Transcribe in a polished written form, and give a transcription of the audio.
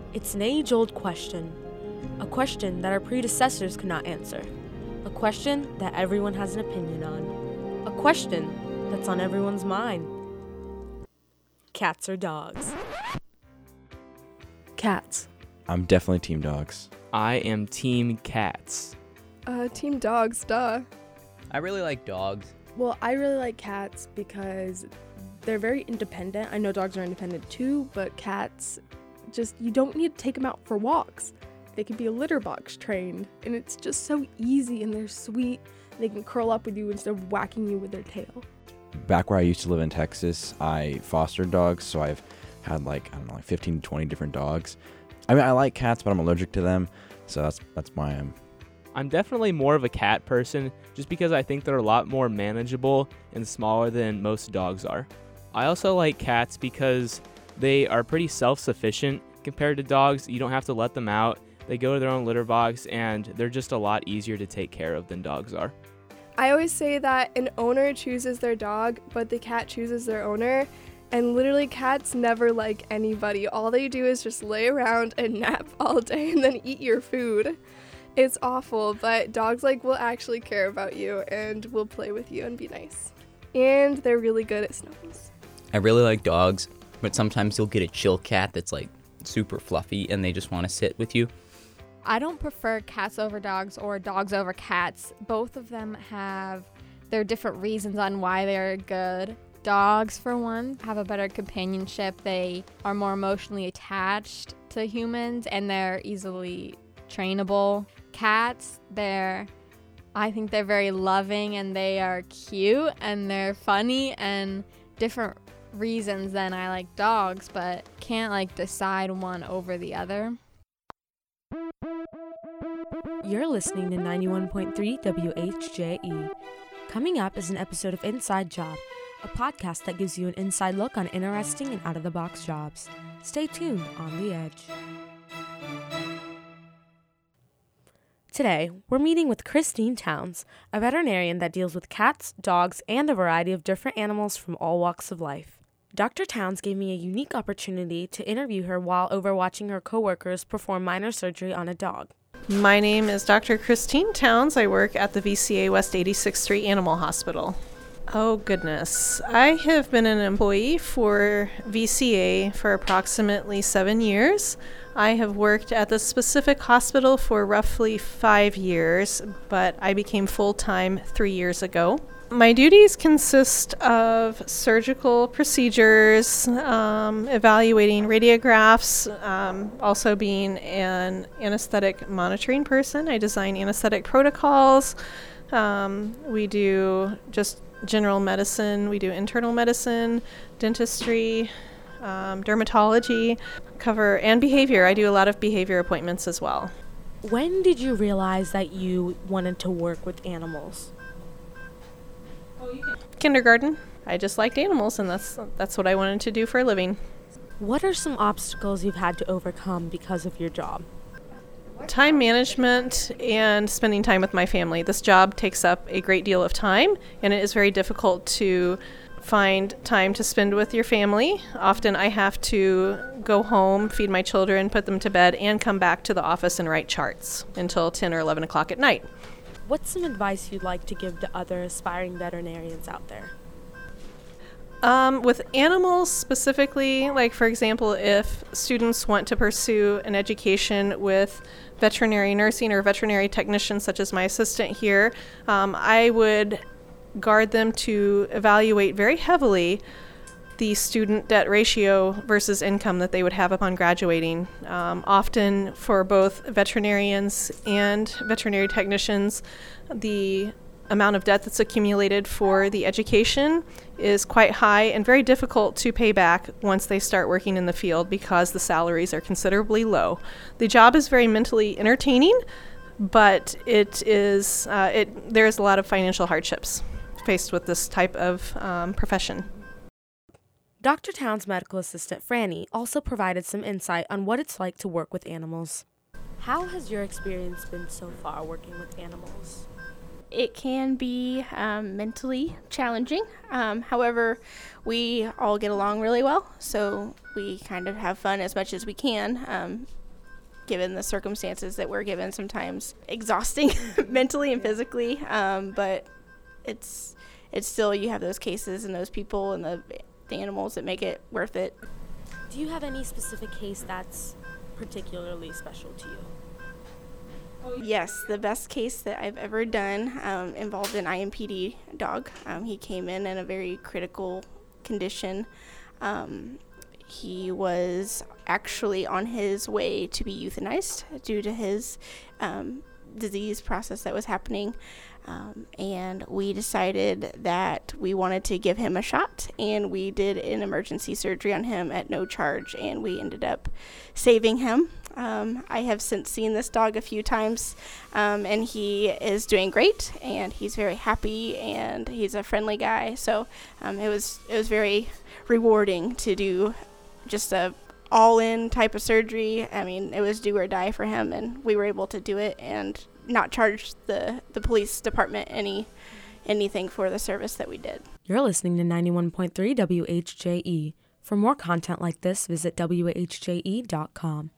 It's an age-old question. A question that our predecessors could not answer. A question that everyone has an opinion on. A question that's on everyone's mind. Cats or dogs? Cats. I'm definitely team dogs. I am team cats. Team dogs, duh. I really like dogs. Well, I really like cats because they're very independent. I know dogs are independent too, but cats, you don't need to take them out for walks. They can be a litter box trained, and it's just so easy, and they're sweet. They can curl up with you instead of whacking you with their tail. Back where I used to live in Texas, I fostered dogs, so I've had 15 to 20 different dogs. I mean, I like cats, but I'm allergic to them, so that's why I'm definitely more of a cat person just because I think they're a lot more manageable and smaller than most dogs are. I also like cats because they are pretty self-sufficient compared to dogs. You don't have to let them out. They go to their own litter box, and they're just a lot easier to take care of than dogs are. I always say that an owner chooses their dog, but the cat chooses their owner. And literally, cats never like anybody. All they do is just lay around and nap all day and then eat your food. It's awful, but dogs will actually care about you and will play with you and be nice. And they're really good at snuggles. I really like dogs, but sometimes you'll get a chill cat that's super fluffy and they just want to sit with you. I don't prefer cats over dogs or dogs over cats. Both of them have their different reasons on why they're good. Dogs, for one, have a better companionship. They are more emotionally attached to humans, and they're easily trainable. Cats, I think they're very loving, and they are cute, and they're funny, and different reasons than I like dogs, but can't decide one over the other. You're listening to 91.3 WHJE. Coming up is an episode of Inside Job, a podcast that gives you an inside look on interesting and out-of-the-box jobs. Stay tuned on The Edge. Today, we're meeting with Christine Towns, a veterinarian that deals with cats, dogs, and a variety of different animals from all walks of life. Dr. Towns gave me a unique opportunity to interview her while overwatching her coworkers perform minor surgery on a dog. My name is Dr. Christine Towns. I work at the VCA West 86th Street Animal Hospital. Oh, goodness. I have been an employee for VCA for approximately 7 years. I have worked at the specific hospital for roughly 5 years, but I became full-time 3 years ago. My duties consist of surgical procedures, evaluating radiographs, also being an anesthetic monitoring person. I design anesthetic protocols. We do just general medicine. We do internal medicine, dentistry, dermatology, and behavior. I do a lot of behavior appointments as well. When did you realize that you wanted to work with animals? Kindergarten. I just liked animals, and that's what I wanted to do for a living. What are some obstacles you've had to overcome because of your job? Time management and spending time with my family. This job takes up a great deal of time, and it is very difficult to find time to spend with your family. Often I have to go home, feed my children, put them to bed, and come back to the office and write charts until 10 or 11 o'clock at night. What's some advice you'd like to give to other aspiring veterinarians out there? With animals specifically, for example, if students want to pursue an education with veterinary nursing or veterinary technicians, such as my assistant here, I would guard them to evaluate very heavily the student debt ratio versus income that they would have upon graduating. Often for both veterinarians and veterinary technicians, the amount of debt that's accumulated for the education is quite high and very difficult to pay back once they start working in the field because the salaries are considerably low. The job is very mentally entertaining, but there's a lot of financial hardships faced with this type of profession. Dr. Towns' medical assistant, Franny, also provided some insight on what it's like to work with animals. How has your experience been so far working with animals? it can be mentally challenging. However, we all get along really well, so we kind of have fun as much as we can, given the circumstances that we're given, sometimes exhausting mentally and physically, but it's still, you have those cases and those people and the animals that make it worth it. Do you have any specific case that's particularly special to you? Yes, the best case that I've ever done involved an IMPD dog. He came in a very critical condition. He was actually on his way to be euthanized due to his disease process that was happening. And we decided that we wanted to give him a shot, and we did an emergency surgery on him at no charge, and we ended up saving him. I have since seen this dog a few times, and he is doing great, and he's very happy, and he's a friendly guy. So it was very rewarding to do just a all-in type of surgery. I mean, it was do or die for him, and we were able to do it and not charge the police department anything for the service that we did. You're listening to 91.3 WHJE. For more content like this, visit WHJE.com.